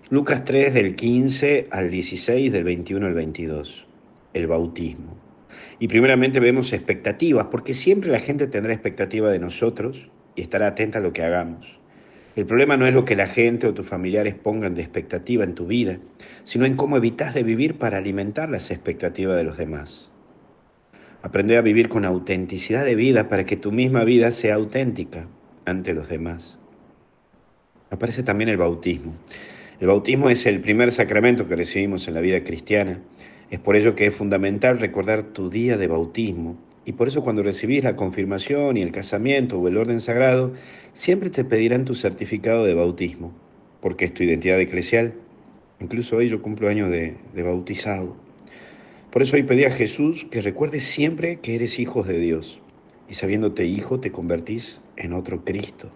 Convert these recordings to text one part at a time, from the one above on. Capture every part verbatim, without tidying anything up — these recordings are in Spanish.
Lucas tres del quince al dieciséis, del veintiuno al veintidós. El bautismo. Y primeramente vemos expectativas, porque siempre la gente tendrá expectativa de nosotros y estará atenta a lo que hagamos. El problema no es lo que la gente o tus familiares pongan de expectativa en tu vida, sino en cómo evitas de vivir para alimentar las expectativas de los demás. Aprende a vivir con autenticidad de vida para que tu misma vida sea auténtica ante los demás. Aparece también el bautismo. El bautismo es el primer sacramento que recibimos en la vida cristiana. Es por ello que es fundamental recordar tu día de bautismo. Y por eso cuando recibís la confirmación y el casamiento o el orden sagrado, siempre te pedirán tu certificado de bautismo, porque es tu identidad eclesial. Incluso hoy yo cumplo años de, de bautizado. Por eso hoy pedí a Jesús que recuerdes siempre que eres hijo de Dios. Y sabiéndote hijo, te convertís en otro Cristo.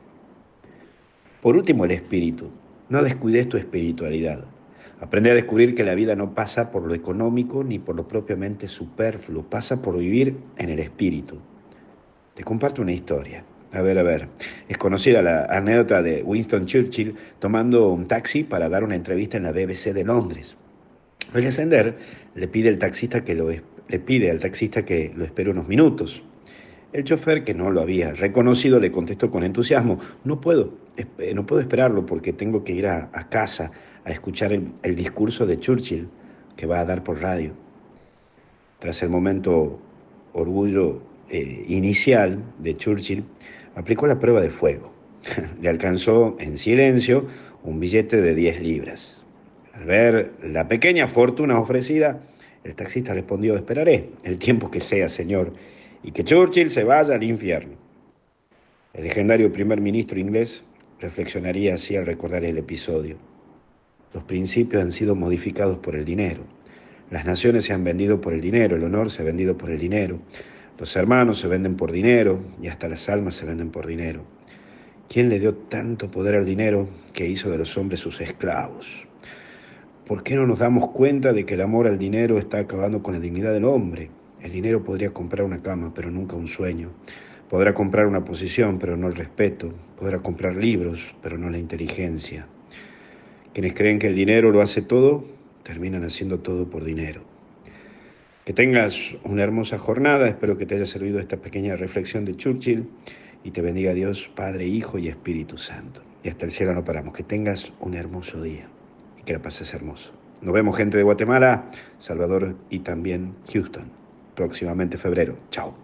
Por último, el espíritu. No descuides tu espiritualidad. Aprende a descubrir que la vida no pasa por lo económico ni por lo propiamente superfluo, pasa por vivir en el espíritu. Te comparto una historia. A ver, a ver. Es conocida la anécdota de Winston Churchill tomando un taxi para dar una entrevista en la B B C de Londres. Al ascender, le pide, el taxista que lo, le pide al taxista que lo espere unos minutos. El chofer, que no lo había reconocido, le contestó con entusiasmo: no puedo, no puedo esperarlo porque tengo que ir a, a casa a escuchar el, el discurso de Churchill que va a dar por radio. Tras el momento orgullo eh, inicial de Churchill, aplicó la prueba de fuego. Le alcanzó en silencio un billete de diez libras. Al ver la pequeña fortuna ofrecida, el taxista respondió: esperaré el tiempo que sea, señor, y que Churchill se vaya al infierno. El legendario primer ministro inglés reflexionaría así al recordar el episodio. Los principios han sido modificados por el dinero. Las naciones se han vendido por el dinero, el honor se ha vendido por el dinero, los hermanos se venden por dinero y hasta las almas se venden por dinero. ¿Quién le dio tanto poder al dinero que hizo de los hombres sus esclavos? ¿Por qué no nos damos cuenta de que el amor al dinero está acabando con la dignidad del hombre? El dinero podría comprar una cama, pero nunca un sueño. Podrá comprar una posición, pero no el respeto. Podrá comprar libros, pero no la inteligencia. Quienes creen que el dinero lo hace todo, terminan haciendo todo por dinero. Que tengas una hermosa jornada. Espero que te haya servido esta pequeña reflexión de Churchill y te bendiga Dios, Padre, Hijo y Espíritu Santo. Y hasta el cielo no paramos. Que tengas un hermoso día y que la pases hermoso. Nos vemos, gente de Guatemala, Salvador y también Houston, próximamente febrero. Chao.